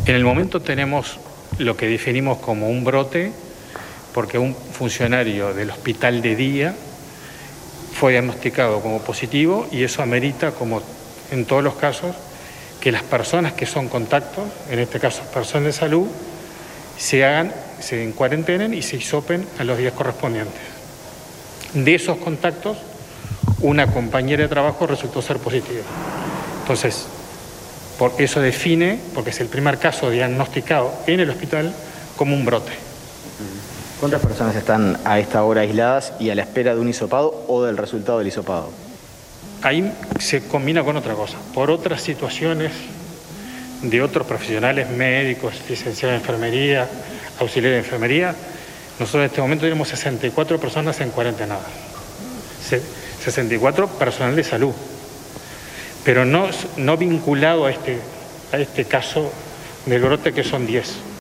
En el momento tenemos lo que definimos como un brote, porque un funcionario del hospital de día fue diagnosticado como positivo y eso amerita, como en todos los casos, que las personas que son contactos, en este caso personas de salud, se encuarentenen y se hisopen a los días correspondientes. De esos contactos, una compañera de trabajo resultó ser positiva. Entonces, por eso define, porque es el primer caso diagnosticado en el hospital, como un brote. ¿Cuántas personas están a esta hora aisladas y a la espera de un hisopado o del resultado del hisopado? Ahí se combina con otra cosa. Por otras situaciones de otros profesionales médicos, licenciados en enfermería, auxiliares de enfermería, nosotros en este momento tenemos 64 personas en cuarentena. 64 personal de salud, pero no vinculado a este caso del brote, que son 10.